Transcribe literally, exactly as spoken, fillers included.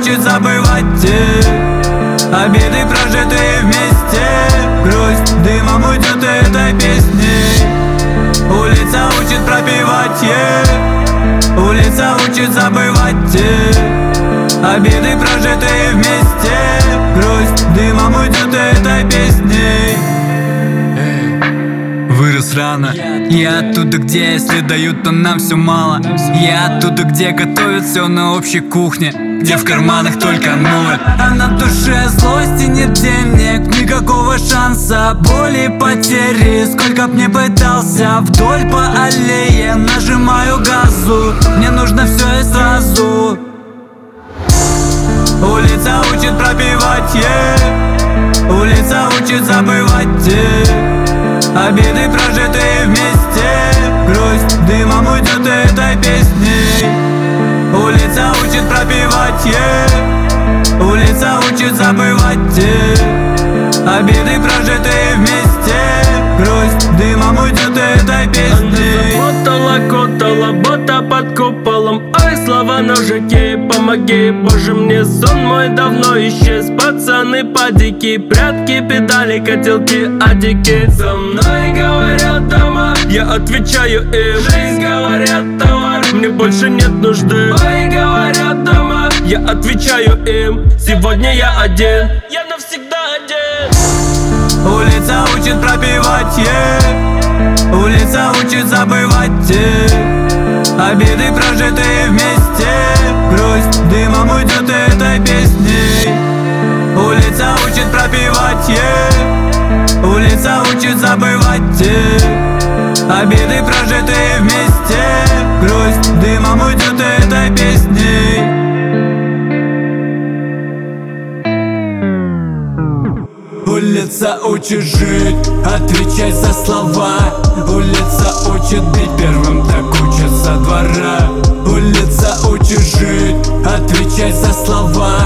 учит забывать те обиды, прожитые вместе. Грусть дымом уйдет этой песней. Улица учит пропевать, yeah. Улица учит забывать те обиды, прожитые вместе. Грусть дымом уйдет этой песней. Вырос рано, я оттуда, где если дают, то нам все мало. Я оттуда, где готовят все на общей кухне, где в карманах только ноль, а на душе злости нет денег, никакого шанса, боли, потери. Сколько б не пытался, вдоль по аллее нажимаю газу. Мне нужно все и сразу. Улица учит пропевать, yeah. Улица учит забывать те обиды, прожитые вместе. Грусть дымом уйдет этой песней. Улица учит пропевать, yeah. Улица учит забывать те обиды, прожитые вместе. Грусть дымом уйдет этой песней. Заботала, котала, бота под куполом. Ой, слова ножики, помоги, боже, мне сон мой давно исчез. Пацаны падики, прятки, педали, котелки, адики. За мной говорят дома, я отвечаю им. Жизнь, говорят, товар, мне больше нет нужды. Ой, говорят дома, я отвечаю им. Сегодня я один, я навсегда один. Улица учит пропевать, yeah. Улица учит забывать те обиды, прожитые вместе. Грусть дымом уйдет этой песней. Улица учит пропевать, yeah. Улица учит забывать те обиды, прожитые вместе. Грусть дымом уйдет этой песней. Улица учит жить, отвечать за слова. Улица учит бить первым, так учат со двора. Улица учит жить, отвечать за слова.